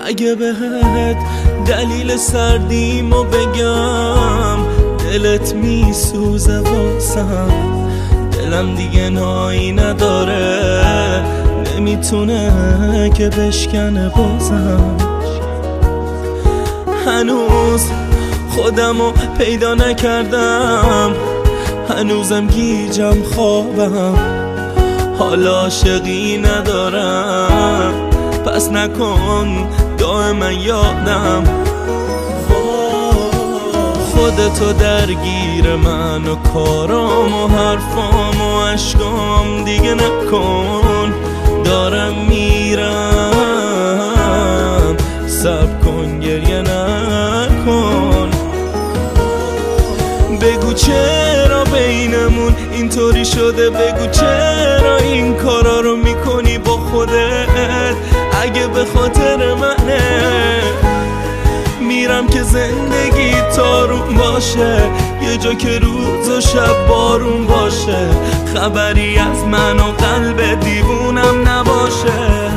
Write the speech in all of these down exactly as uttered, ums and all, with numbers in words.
اگه بهت دلیل سردیمو بگم دلت میسوزه واسم، دلم دیگه نایی نداره نمیتونه که بشکنه بازم. هنوز خودمو پیدا نکردم، هنوزم گیجم خوابم، حالا عاشقی ندارم پس نکن دائما یادم. خودتو درگیر من و کارام و حرفام و عشقام دیگه نکن، دارم میرم صبر کن گریه نکن. بگو چرا بینمون اینطوری شده، بگو چرا این کارا رو میکنی با خودت. اگه به خاطر منه میرم که زندگی تارون باشه، یه جا که روز و شب بارون باشه، خبری از من و قلب دیوونم نباشه.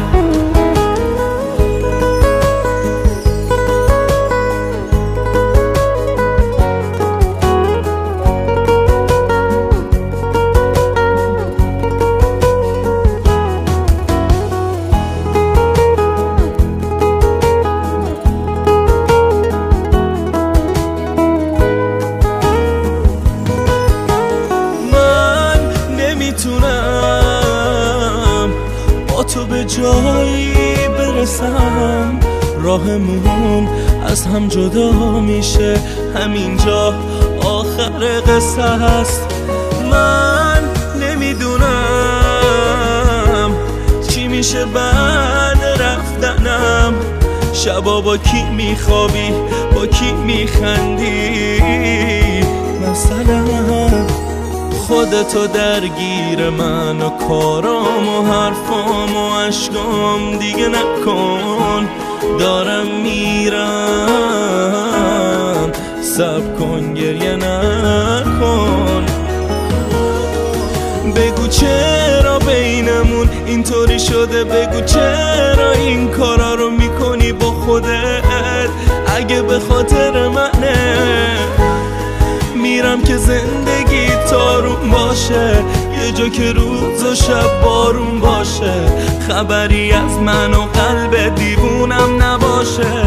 نمیتونم با تو به جایی برسم، راهمون از هم جدا میشه، همینجا آخر قصه هست. من نمیدونم چی میشه بعد رفتنم، شبا با کی میخوابی با کی میخندی، مثلا خودتو درگیر من و کارام و حرفام و عشقام دیگه نکن، دارم میرم صبر کن گریه نکن. بگو چرا بینمون اینطوری شده، بگو چرا این کارا رو میکنی با خودت. اگه به خاطر منه میرم که زندگی تارون باشه، یه جا که روز و شب بارون باشه، خبری از من و قلب دیوونم نباشه.